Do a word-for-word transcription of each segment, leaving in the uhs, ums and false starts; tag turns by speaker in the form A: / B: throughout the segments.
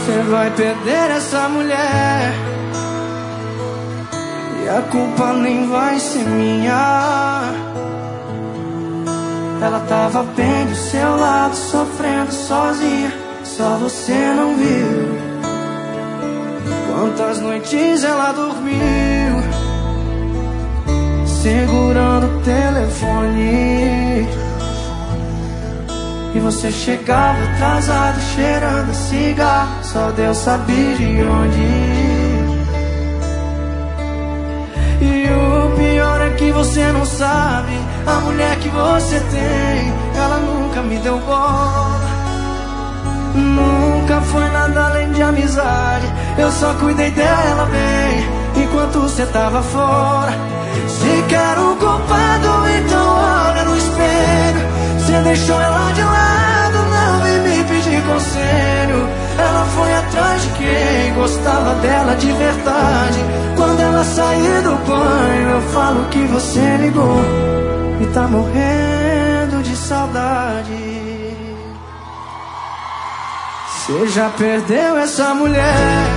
A: Você vai perder essa mulher e a culpa nem vai ser minha. Ela tava bem do seu lado, sofrendo sozinha, só você não viu. Quantas noites ela dormiu segurando o telefone, e você chegava atrasado, cheirando a cigarro, só Deus sabia de onde ir. E o pior é que você não sabe, a mulher que você tem, ela nunca me deu bola. Nunca foi nada além de amizade, eu só cuidei dela bem enquanto você tava fora. Se quer o culpado, então olha no espelho. Você deixou ela de lado, não vem me pedir conselho. Ela foi atrás de quem gostava dela de verdade. Quando ela sair do banho, eu falo que você ligou e tá morrendo de saudade. Você já perdeu essa mulher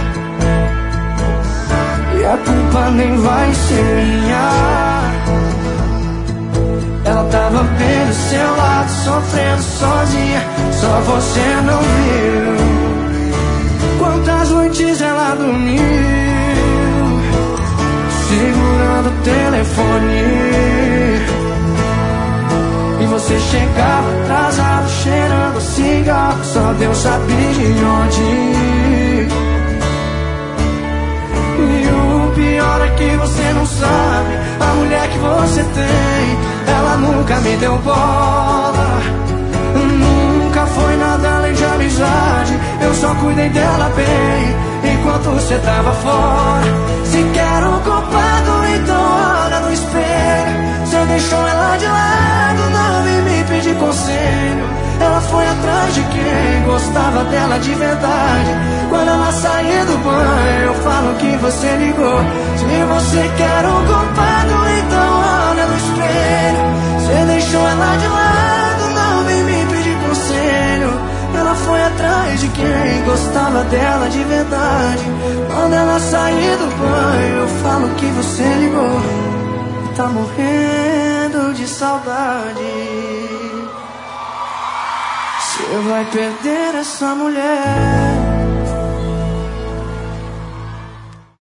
A: e a culpa nem vai ser minha. Ela tava bem do seu lado, sofrendo sozinha, só você não viu. Quantas noites ela dormiu segurando o telefone, e você chegava atrasado, cheirando cigarro, só Deus sabia de onde ir. E o pior é que você não sabe, a mulher que você tem, ela nunca me deu bola. Nunca foi nada além de amizade, eu só cuidei dela bem enquanto você tava fora. Se quer um culpado, então olha no espelho. Você deixou ela de lado, não vem me pedir conselho. Ela foi atrás de quem gostava dela de verdade. Quando ela sair do banho, eu falo que você ligou. Se você quer um culpado, então olha no espelho. Você deixou ela de lado, não vem me pedir conselho. Ela foi atrás de quem gostava dela de verdade. Quando ela sair do banho, eu falo que você ligou e tá morrendo de saudade. Você vai perder essa mulher